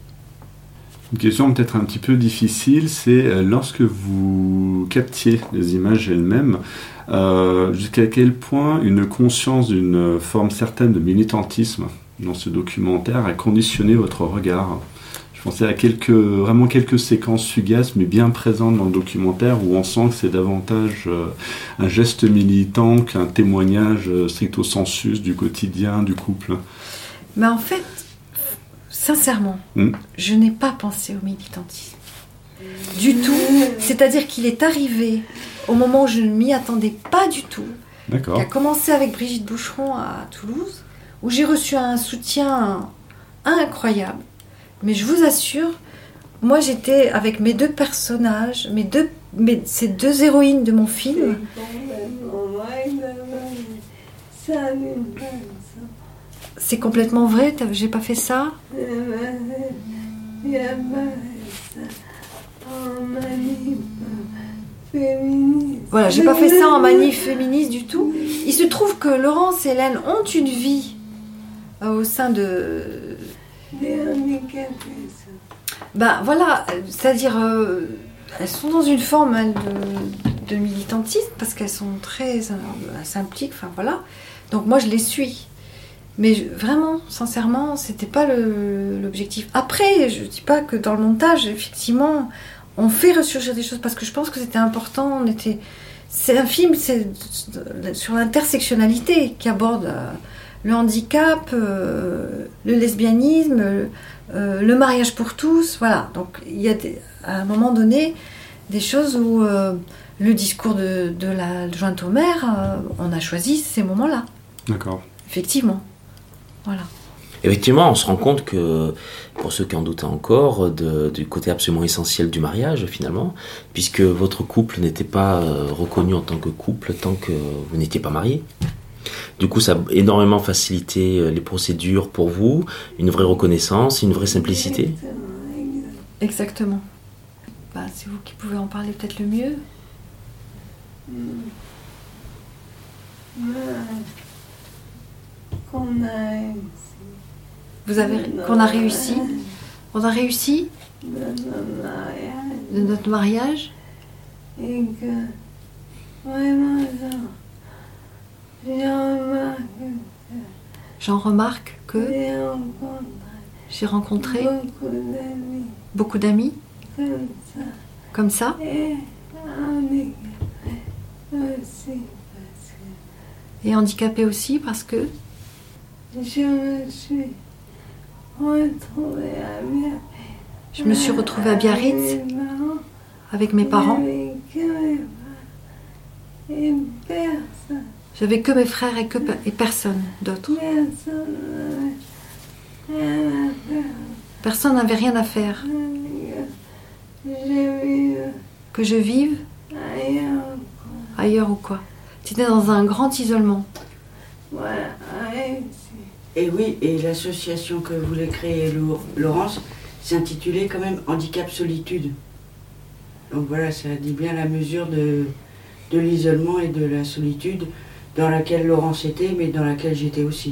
Une question peut-être un petit peu difficile, c'est lorsque vous captiez les images elles-mêmes, euh, jusqu'à quel point une conscience d'une forme certaine de militantisme dans ce documentaire a conditionné votre regard ? Je pensais à quelques, vraiment quelques séquences fugaces, mais bien présentes dans le documentaire, où on sent que c'est davantage euh, un geste militant qu'un témoignage euh, stricto sensus du quotidien, du couple. Mais en fait, sincèrement, mmh. je n'ai pas pensé au militantisme. Du tout. C'est-à-dire qu'il est arrivé au moment où je ne m'y attendais pas du tout. D'accord. Qui a commencé avec Brigitte Boucheron à Toulouse, où j'ai reçu un soutien incroyable. Mais je vous assure, moi j'étais avec mes deux personnages, mes deux, mes, ces deux héroïnes de mon film. C'est complètement vrai, j'ai pas fait ça. Voilà, j'ai pas fait ça en manif féministe du tout. Il se trouve que Laurence et Hélène ont une vie euh, au sein de... Ben voilà, c'est-à-dire euh, elles sont dans une forme elles, de, de militantisme parce qu'elles sont très... Elles s'impliquent, enfin voilà. Donc moi je les suis. Mais je, vraiment, sincèrement, c'était pas le, l'objectif. Après, je dis pas que dans le montage, effectivement, on fait ressurgir des choses parce que je pense que c'était important. On était, c'est un film, c'est sur l'intersectionnalité qui aborde euh, le handicap, euh, le lesbianisme, euh, le mariage pour tous. Voilà. Donc il y a des, à un moment donné des choses où euh, le discours de, de la jointe au maire, euh, on a choisi ces moments-là. D'accord. Effectivement. Voilà. Effectivement, on se rend compte que, pour ceux qui en doutent encore, de, du côté absolument essentiel du mariage, finalement, puisque votre couple n'était pas euh, reconnu en tant que couple tant que vous n'étiez pas mariés. Du coup, ça a énormément facilité les procédures pour vous, une vraie reconnaissance, une vraie simplicité. Exactement. Bah, c'est vous qui pouvez en parler peut-être le mieux. Qu'on a Vous avez, qu'on a réussi On a réussi de notre mariage. Et que vraiment, j'en remarque J'en remarque que j'ai rencontré j'ai rencontré beaucoup d'amis beaucoup d'amis comme ça. comme ça. Et handicapés aussi parce que Et handicapés aussi parce que je me suis retrouvée à Biarritz. je me suis retrouvée à Biarritz avec mes parents. Et personne. J'avais que mes frères et, que, et personne d'autre. Personne n'avait rien à faire. Personne n'avait rien à faire. J'ai vu Que je vive ailleurs. ailleurs ou quoi. Tu étais dans un grand isolement. Voilà, ouais, Et oui, et l'association que voulait créer Lo- Laurence s'intitulait quand même Handicap Solitude. Donc voilà, ça dit bien la mesure de, de l'isolement et de la solitude dans laquelle Laurence était, mais dans laquelle j'étais aussi.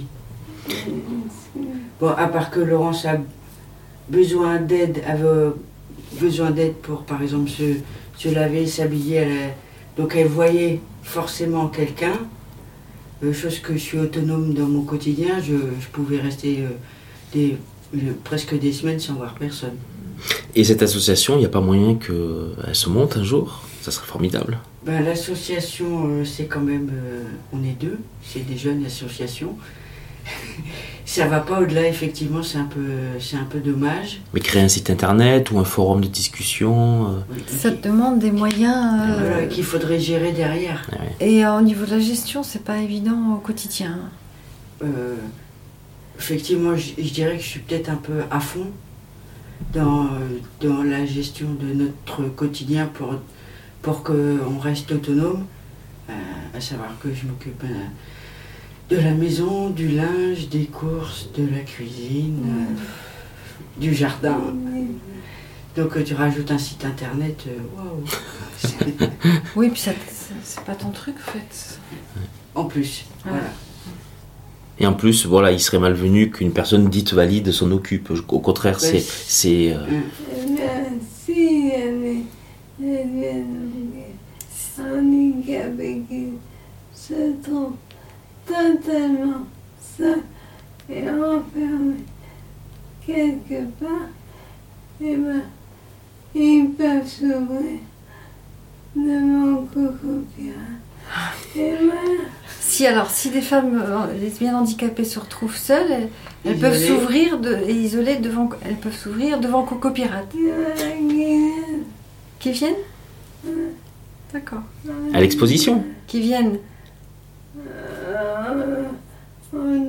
Bon, à part que Laurence a besoin d'aide, avait besoin d'aide pour, par exemple, se, se laver, s'habiller. Elle a- donc elle voyait forcément quelqu'un. Euh, chose que je suis autonome dans mon quotidien, je, je pouvais rester euh, des, euh, presque des semaines sans voir personne. Et cette association, il n'y a pas moyen qu'elle se monte un jour? Ça serait formidable. Ben, l'association, euh, c'est quand même, euh, on est deux, c'est des jeunes associations. Ça va pas au-delà, effectivement, c'est un peu, c'est un peu dommage. Mais créer un site internet ou un forum de discussion... euh, Oui, Ça qui- te demande des moyens. euh, voilà, qu'il faudrait gérer derrière. Et euh, au niveau de la gestion, c'est pas évident au quotidien. Euh, effectivement, je, je dirais que je suis peut-être un peu à fond dans, dans la gestion de notre quotidien pour, pour qu'on reste autonome, euh, à savoir que je m'occupe euh, de la maison, du linge, des courses, de la cuisine, euh, du jardin. Donc euh, tu rajoutes un site internet, euh, waouh. Oui, puis ça, ça- c'est pas ton truc en fait. En plus, Voilà. voilà. Et en plus, voilà, il serait malvenu qu'une personne dite valide s'en occupe. Au contraire, c'est... Ouais. c'est euh, Eh bien, si elle est, elle est handicapée qui se trouve totalement seule et enfermée quelque part, eh ben, ils peuvent s'ouvrir de mon coco pirate. Et voilà. Si alors, si des femmes euh, lesbiennes handicapées se retrouvent seules, elles, elles peuvent Isolées. s'ouvrir de, et isolées devant, elles peuvent s'ouvrir devant Coco Pirate. Qui viennent D'accord. à l'exposition. Qui viennent. Euh, en,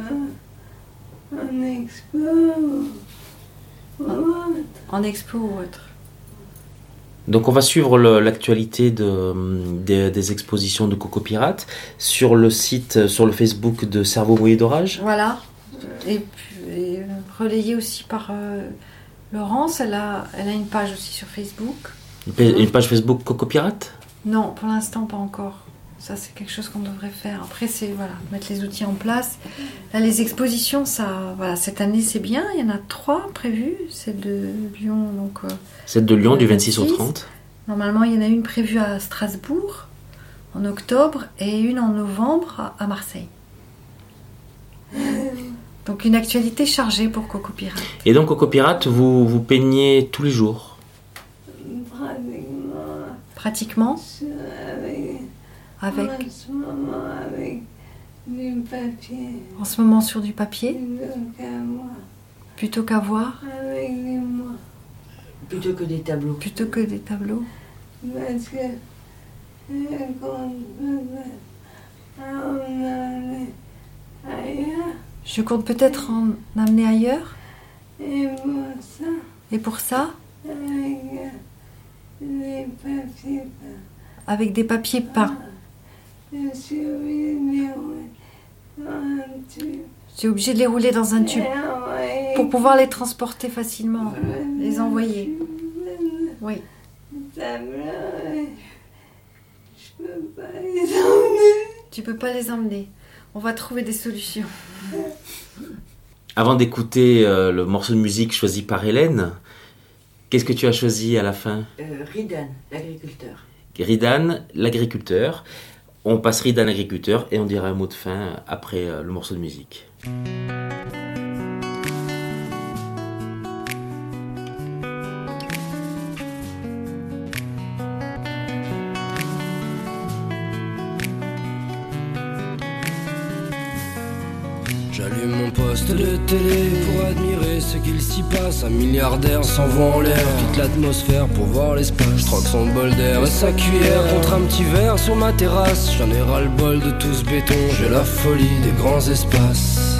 en expo ou autre. En expo ou autre. Donc on va suivre le- l'actualité de, des, des expositions de Coco Pirate sur le site, sur le Facebook de Cerveau mouillé d'orage. Voilà. Et puis et, euh, relayé aussi par euh, Laurence. Elle a, elle a une page aussi sur Facebook. Une pa- Une page Facebook Coco Pirate. Non, pour l'instant, pas encore. Ça, c'est quelque chose qu'on devrait faire. Après, c'est voilà, mettre les outils en place. Là, les expositions, ça, voilà, cette année, c'est bien. Il y en a trois prévues. Celle de Lyon, donc. euh, Celle de Lyon Le du vingt-six au vingt-six. trente. Normalement, il y en a une prévue à Strasbourg en octobre et une en novembre à, à Marseille. Donc, une actualité chargée pour Coco Pirate. Et donc Coco Pirate, vous, vous peignez tous les jours. Pratiquement Pratiquement, sur- avec, avec, en ce moment avec du papier, en ce moment sur du papier, donc à moi, plutôt qu'à voir, avec des mots. Plutôt que des tableaux. plutôt que des tableaux. Parce que je compte peut-être en aller ailleurs. Je compte peut-être en amener ailleurs. Et pour ça, Et pour ça, avec les papiers, avec des papiers peints. je suis obligée de les rouler dans un tube. Je suis obligée de les rouler dans un tube Et envoyer pour pouvoir les transporter facilement. Voilà. les envoyer. Oui. Tableau, et je peux pas les emmener. Tu peux pas les emmener. On va trouver des solutions. Avant d'écouter euh, le morceau de musique choisi par Hélène, qu'est-ce que tu as choisi à la fin? Euh, Ridan, l'agriculteur. Ridan, l'agriculteur. On passe Ridan, l'agriculteur, et on dira un mot de fin après euh, le morceau de musique. Je J'allume mon poste de télé pour admirer ce qu'il s'y passe. Un milliardaire s'envoie en l'air, quitte l'atmosphère pour voir l'espace. Je troque son bol d'air et sa cuillère contre un petit verre sur ma terrasse. J'en ai ras le bol de tout ce béton, j'ai la folie des grands espaces.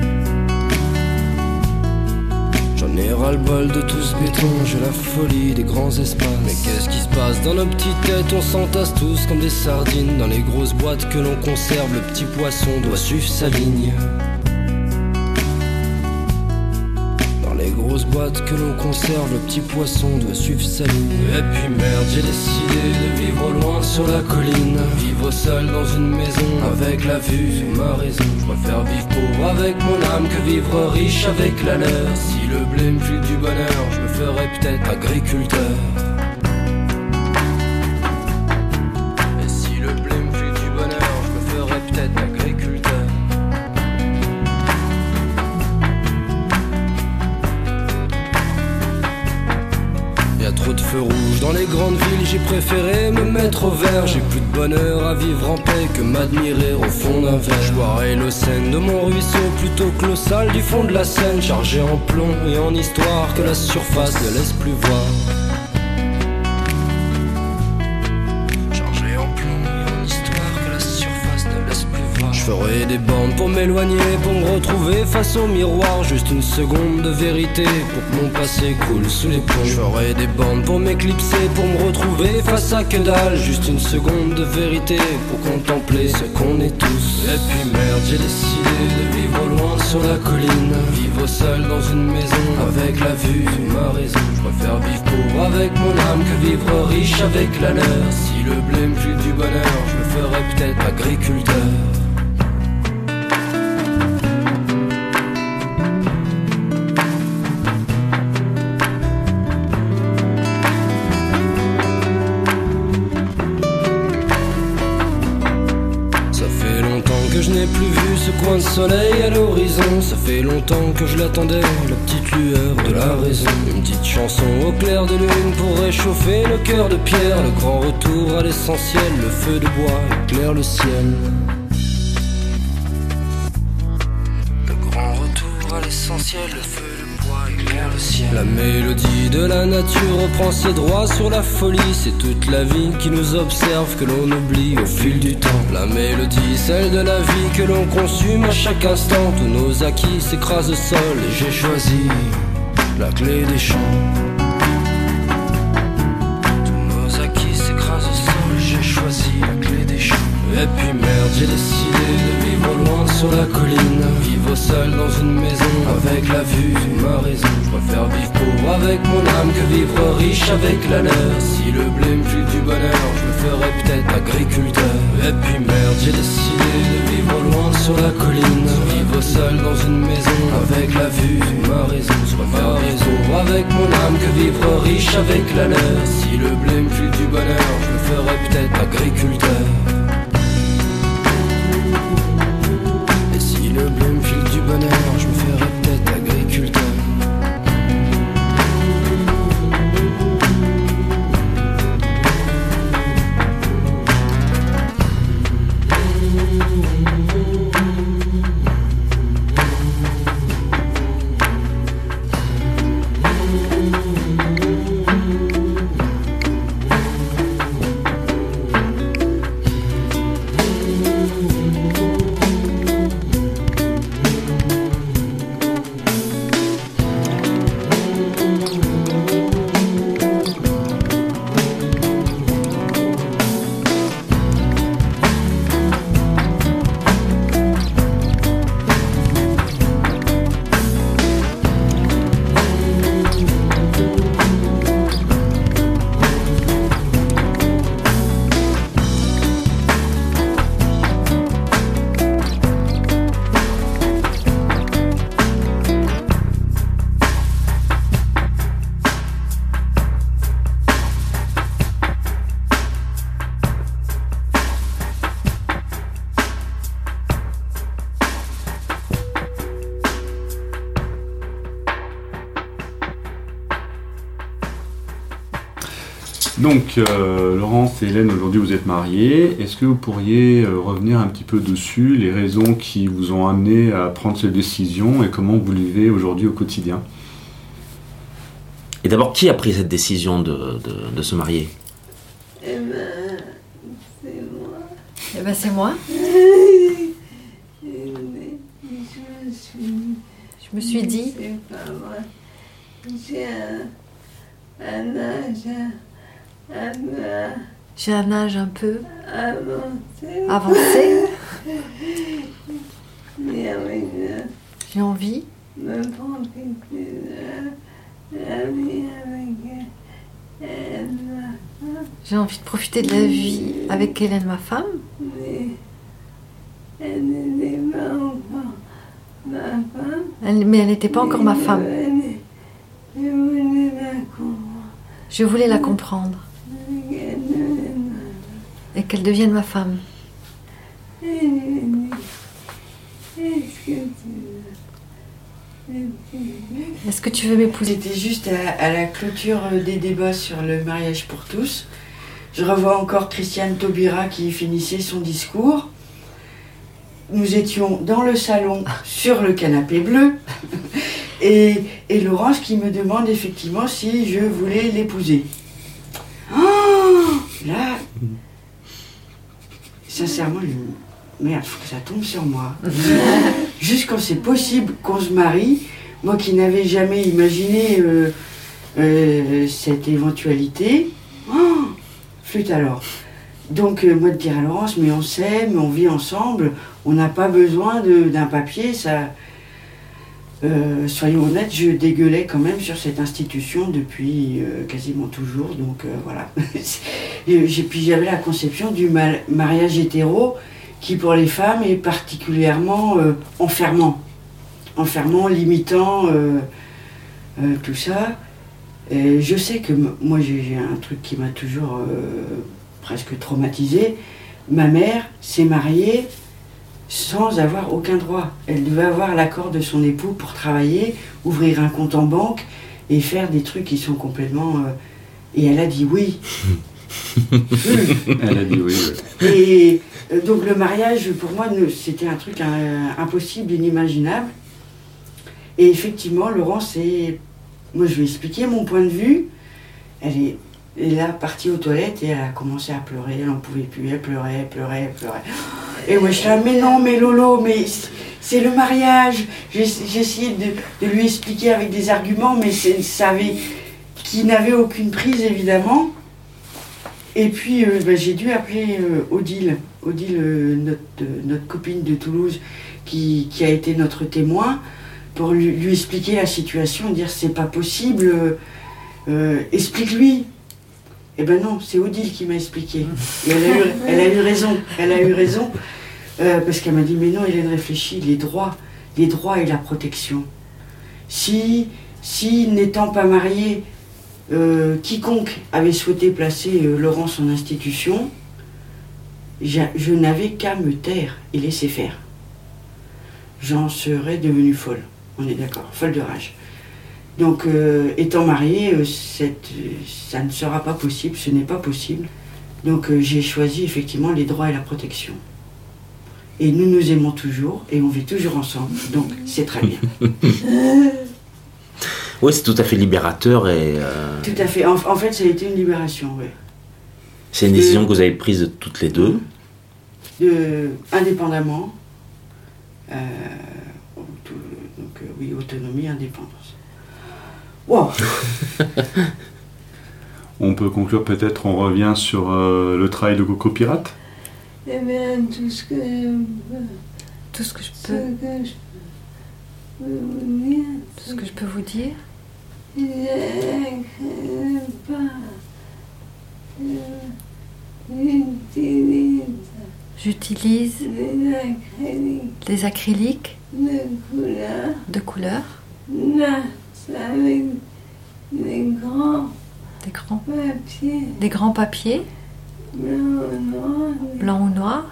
J'en ai ras le bol de tout ce béton, j'ai la folie des grands espaces. Mais qu'est-ce qui se passe dans nos petites têtes? On s'entasse tous comme des sardines dans les grosses boîtes que l'on conserve. Le petit poisson doit suivre sa ligne. Dans les grosses boîtes que l'on conserve, le petit poisson doit suivre sa ligne. Et puis merde, j'ai décidé de vivre au loin sur la colline. Vivre seul dans une maison avec la vue sur ma raison. Je préfère vivre pauvre avec mon âme que vivre riche avec la leur. Si le blé me file du bonheur, je me ferais peut-être agriculteur. Et si le blé me file du bonheur, je me ferais peut-être agriculteur. Y'a trop de feux rouges dans les grandes villes, j'ai préféré me mettre au vert. J'ai plus de bonheur à vivre en paix que m'admirer au fond d'un verre. Je boirai l'eau saine de mon ruisseau plutôt que l'eau sale du fond de la Seine, chargé en plomb et en histoire que la surface ne laisse plus voir. Chargé en plomb et en histoire que la surface ne laisse plus voir. Je ferai des bandes pour m'éloigner, pour me retrouver face au miroir. Juste une seconde de vérité pour que mon passé coule sous les ponts. Je ferai des bandes pour m'éclipser, pour me retrouver face à que dalle. Juste une seconde de vérité pour contempler ce qu'on est tous. Et puis merde, j'ai décidé de vivre au loin sur la colline. Vivre seul dans une maison avec la vue sur ma raison. Je préfère vivre pauvre avec mon âme que vivre riche avec la leur. Si le blé me file du bonheur, je me ferais peut-être agriculteur. Je n'ai plus vu ce coin de soleil à l'horizon. Ça fait longtemps que je l'attendais, la petite lueur de la raison. Une petite chanson au clair de lune pour réchauffer le cœur de pierre. Le grand retour à l'essentiel, le feu de bois éclaire le ciel. Le grand retour à l'essentiel, le feu de bois éclaire le ciel. La mélodie de la nature reprend ses droits sur la folie. C'est toute la vie qui nous observe, que l'on oublie au fil du temps. La mélodie, celle de la vie que l'on consume à chaque instant. Tous nos acquis s'écrasent au sol et j'ai choisi la clé des champs. Tous nos acquis s'écrasent au sol et j'ai choisi la clé des champs. Et puis merde, j'ai décidé de vivre au loin sur la colline. Vivre seul dans une maison avec la vue sur ma raison. Je préfère vivre pauvre avec mon âme que vivre riche avec la leur. Si le blé me file du bonheur, je me ferais peut-être agriculteur. Et puis merde, j'ai décidé de vivre au loin sur la colline. Vivre seul dans une maison avec la vue sur ma raison. Je préfère vivre pauvre avec mon âme que vivre riche avec la leur. Si le blé me file du bonheur, je me ferais peut-être agriculteur. Et si le blé me file du bonheur, je me ferais peut-être agriculteur. Donc, euh, Laurence et Hélène, aujourd'hui vous êtes mariés. Est-ce que vous pourriez euh, revenir un petit peu dessus, les raisons qui vous ont amené à prendre cette décision et comment vous vivez aujourd'hui au quotidien? Et d'abord, qui a pris cette décision de, de, de se marier? Eh ben, c'est moi. Eh ben, c'est moi. Je me suis, Je me suis dit, c'est pas moi. J'ai un, un âge un peu j'ai un âge un peu avancé. avancé, Mais avec le- j'ai envie me profiter de la vie avec elle, ma femme. J'ai envie de profiter de la vie avec Hélène, ma femme. Mais elle n'était pas encore ma femme. Elle- mais elle n'était pas encore ma femme. Elle- Je voulais la comprendre. Je voulais la comprendre Elle devenait et qu'elle devienne ma femme. ma- Et je lui ai dit, est-ce que tu veux m'épouser? Est-ce que tu veux m'épouser? C'était juste à, à la clôture des débats sur le mariage pour tous. Je revois encore Christiane Taubira qui finissait son discours. Nous étions dans le salon sur le canapé bleu et, et Laurence qui me demande effectivement si je voulais l'épouser. Oh, là, sincèrement, je me dis, merde, faut que ça tombe sur moi. Juste quand c'est possible qu'on se marie, moi qui n'avais jamais imaginé euh, euh, cette éventualité, oh, flûte alors. Donc euh, moi de dire à Laurence, mais on s'aime, on vit ensemble, on n'a pas besoin de- d'un papier, ça... Euh, soyons honnêtes, je dégueulais quand même sur cette institution depuis euh, quasiment toujours, donc euh, voilà. Et j'ai- puis j'avais la conception du ma- mariage hétéro qui pour les femmes est particulièrement euh, enfermant. Enfermant, limitant, euh, euh, tout ça. Et je sais que m- moi j'ai j'ai un truc qui m'a toujours euh, presque traumatisée. Ma mère s'est mariée sans avoir aucun droit. Elle devait avoir l'accord de son époux pour travailler, ouvrir un compte en banque et faire des trucs qui sont complètement... euh, et elle a dit oui. Elle a dit oui. ouais. Et euh, donc le mariage, pour moi, ne- c'était un truc euh, impossible, inimaginable. Et effectivement, Laurence est... Moi, je lui ai expliqué mon point de vue. Elle est, elle est là, partie aux toilettes et elle a commencé à pleurer. Elle n'en pouvait plus. Elle pleurait, elle pleurait, elle pleurait. Et moi, je suis là, mais non, mais Lolo, mais c'est- c'est le mariage. J'ai j'ai essayé de, de lui expliquer avec des arguments, mais c'est- ça avait... qui n'avait aucune prise, évidemment. Et puis, euh, bah, j'ai dû appeler euh, Odile, Odile euh, notre, euh, notre copine de Toulouse, qui, qui a été notre témoin, pour lui, lui expliquer la situation et dire c'est pas possible, euh, euh, explique-lui. Eh ben non, c'est Odile qui m'a expliqué. Et elle a eu, elle a eu raison, elle a eu raison, euh, parce qu'elle m'a dit mais non, Hélène réfléchit, les droits, les droits et la protection. Si, si n'étant pas mariée, Euh, quiconque avait souhaité placer euh, Laurence en institution, j'a- je n'avais qu'à me taire et laisser faire. J'en serais devenue folle, on est d'accord, folle de rage. Donc, euh, étant mariée, euh, cette, euh, ça ne sera pas possible, ce n'est pas possible. Donc, euh, j'ai choisi effectivement les droits et la protection. Et nous nous aimons toujours et on vit toujours ensemble, donc c'est très bien. Oui, c'est tout à fait libérateur et euh, Tout à fait. En, en fait, ça a été une libération, oui. c'est une décision que vous avez prise toutes les deux. De, indépendamment. Euh, auto- donc euh, oui, autonomie, indépendance. Wow. On peut conclure peut-être, on revient sur euh, le travail de Coco Pirate. Eh bien, tout ce que je peux, Tout ce que je ce peux, que je peux vous dire, tout ce que je peux vous dire, je n'écris pas. Je- J'utilise j'utilise des acryliques des acryliques de couleur. de couleur, Là, c'est avec des grands des grands, papiers des grands papiers, blancs, noirs. blancs ou noirs.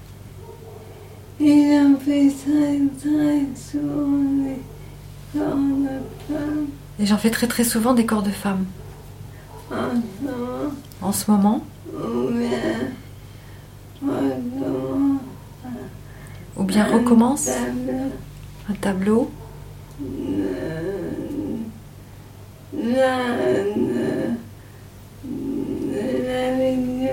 Et j'en fais très très souvent des corps de femmes Et j'en fais très très souvent des corps de femmes. en ce moment. en ce moment? Ou bien recommence. Ou bien recommence? Tableau. Un tableau? La, la, la vidéo.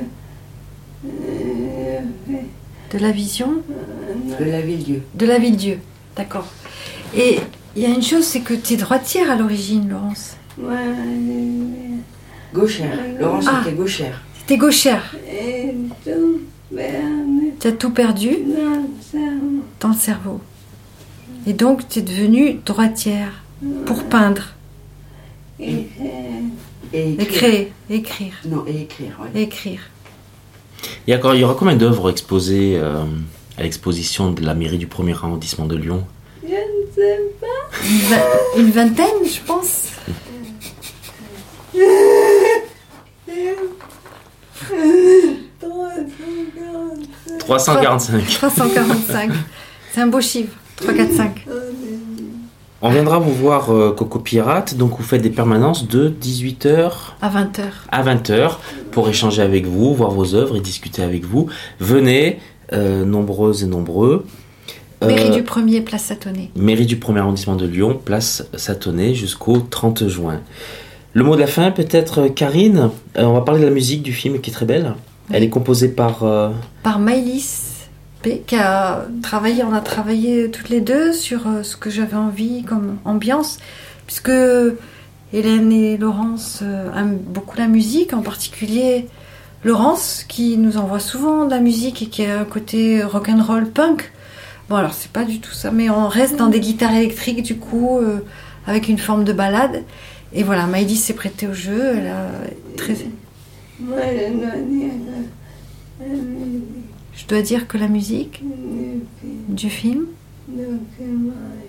De la vision? De la Ville-Dieu. De la Ville-Dieu, d'accord. Et il y a une chose, c'est que tu es droitière à l'origine, Laurence. Gauchère. Laurence Ah. était gauchère. T'es gauchère. Et tout perdu Tu as tout perdu dans le cerveau. dans le cerveau. Et donc, tu es devenue droitière pour peindre, Et Et et créer, écrire, Non, et écrire, ouais. écrire. Il y, a, encore- il y aura combien d'œuvres exposées euh, à l'exposition de la mairie du premier arrondissement de Lyon? je ne sais pas. Une, va- une vingtaine, je pense. trois cent quarante-cinq. trois cent quarante-cinq. trois cent quarante-cinq. C'est un beau chiffre. trois, quatre, cinq. On viendra vous voir euh, Coco Pirate, donc vous faites des permanences de dix-huit heures À vingt heures. à vingt heures pour échanger avec vous, voir vos œuvres et discuter avec vous. Venez, euh, nombreuses et nombreux. Euh, Mairie du premier, place Satonnet. Mairie du premier arrondissement de Lyon, place Satonnet, jusqu'au trente juin. Le mot de la fin, peut-être, Karine. Euh, on va parler de la musique du film qui est très belle. Elle est composée par... euh, Par Maëlys P, qui a travaillé, on a travaillé toutes les deux sur euh, ce que j'avais envie comme ambiance, puisque Hélène et Laurence euh, aiment beaucoup la musique, en particulier Laurence, qui nous envoie souvent de la musique et qui a un côté rock'n'roll punk. Bon, alors c'est pas du tout ça, mais on reste dans des guitares électriques, du coup, euh, avec une forme de ballade. Et voilà, Maëlys s'est prêtée au jeu, elle a très... Moi, je dois dire que la musique Je dois dire que la musique du film du film, document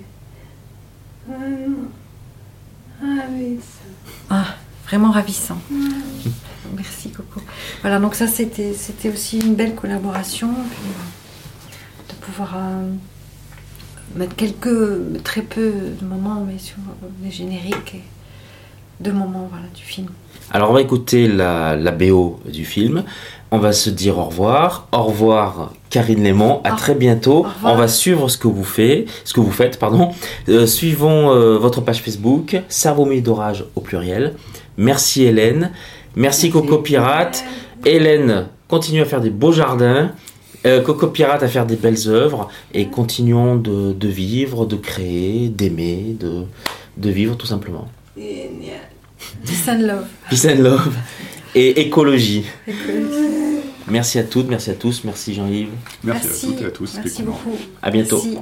est vraiment ravissant. ah, vraiment ravissant. Merci Coco. Voilà, donc ça c'était c'était aussi une belle collaboration, puis, euh, de pouvoir euh, mettre quelques, très peu de moments, mais sur euh, les génériques et de moments voilà, du film. Alors on va écouter la, la B O du film. On va se dire au revoir. Au revoir Karine Lémon. À Au- très bientôt. au revoir. On va suivre ce que vous faites, ce que vous faites, pardon. Euh, suivons euh, votre page Facebook, Cerveau Mille d'Orage au pluriel. Merci Hélène. Merci, Merci. Coco Pirate. Hélène, continue à faire des beaux jardins. Euh, Coco Pirate à faire des belles œuvres. Et continuons de, de vivre, de créer, d'aimer, de, de vivre tout simplement. Génial. Peace and love. Peace and love et écologie. Écologie. Merci à toutes, merci à tous, merci Jean-Yves. Merci, à toutes et à tous. Merci effectivement. beaucoup. À bientôt. Merci.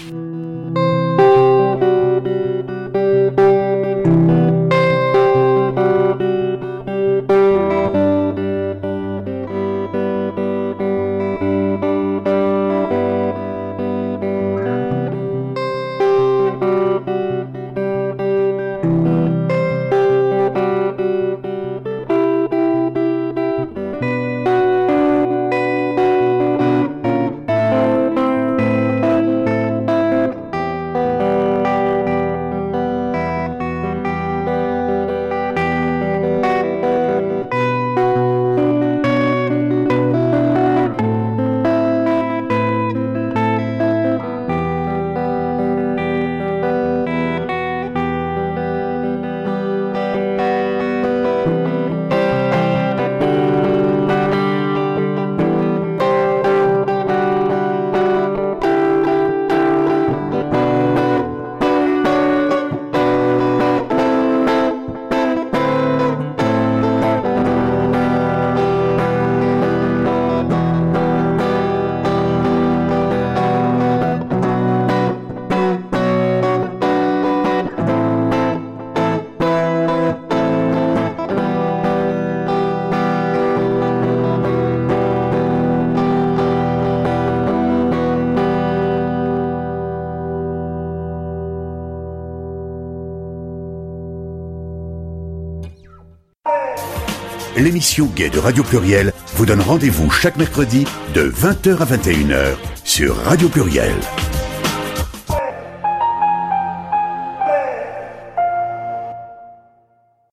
L'émission Gay de Radio Pluriel vous donne rendez-vous chaque mercredi de vingt heures à vingt et une heures sur Radio Pluriel.